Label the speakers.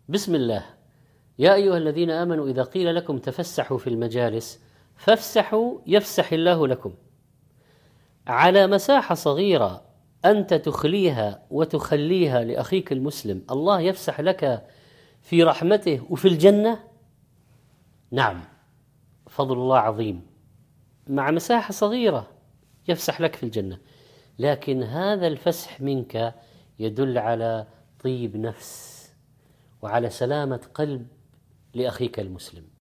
Speaker 1: بسم الله. يا أيها الذين آمنوا إذا قيل لكم تفسحوا في المجالس فافسحوا يفسح الله لكم. على مساحة صغيرة أنت تخليها وتخليها لأخيك المسلم، الله يفسح لك في رحمته وفي الجنة. نعم، فضل الله عظيم. مع مساحة صغيرة يفسح لك في الجنة، لكن هذا الفسح منك يدل على طيب نفس وعلى سلامة قلب لأخيك المسلم.